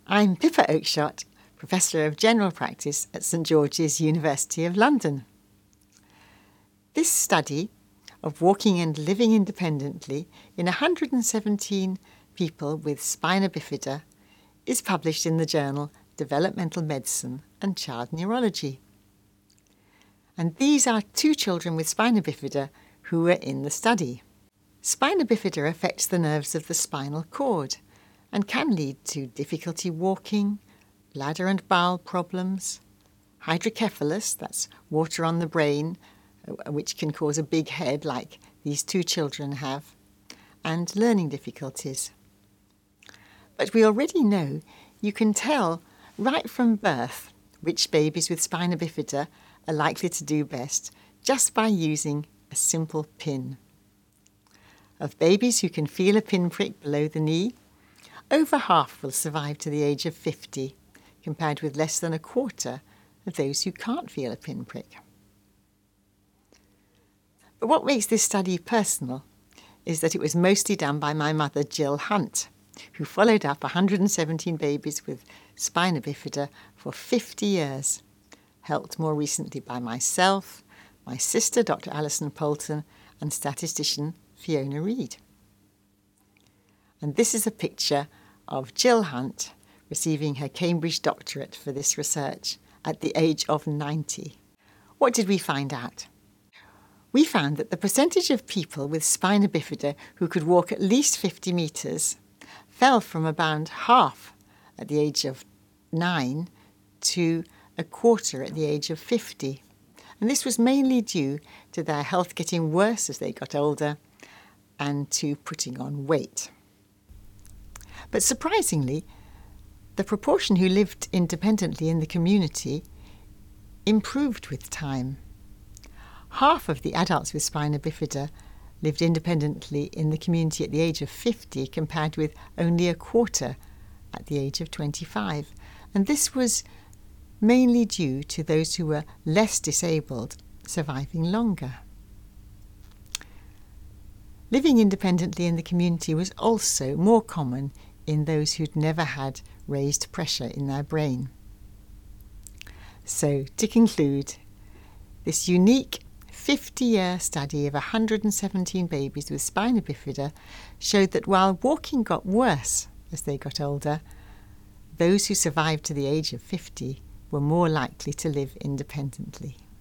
I'm Pippa Oakeshott, Professor of General Practice at St George's University of London. This study of walking and living independently in 117 people with spina bifida is published in the journal Developmental Medicine and Child Neurology. And these are 2 children with spina bifida who were in the study. Spina bifida affects the nerves of the spinal cord and can lead to difficulty walking, bladder and bowel problems, hydrocephalus, that's water on the brain, which can cause a big head like these 2 children have, and learning difficulties. But we already know you can tell right from birth which babies with spina bifida are likely to do best just by using a simple pin. Of babies who can feel a pinprick below the knee, over half will survive to the age of 50, compared with less than a quarter of those who can't feel a pinprick. But what makes this study personal is that it was mostly done by my mother, Jill Hunt, who followed up 117 babies with spina bifida for 50 years, helped more recently by myself, my sister, Dr. Alison Poulton, and statistician Fiona Reid. And this is a picture of Jill Hunt receiving her Cambridge doctorate for this research at the age of 90. What did we find out? We found that the percentage of people with spina bifida who could walk at least 50 metres fell from about half at the age of 9 to a quarter at the age of 50. And this was mainly due to their health getting worse as they got older and to putting on weight. But surprisingly, the proportion who lived independently in the community improved with time. Half of the adults with spina bifida lived independently in the community at the age of 50, compared with only a quarter at the age of 25. And this was mainly due to those who were less disabled surviving longer. Living independently in the community was also more common in those who'd never had raised pressure in their brain. So, to conclude, this unique 50-year study of 117 babies with spina bifida showed that while walking got worse as they got older, those who survived to the age of 50 were more likely to live independently.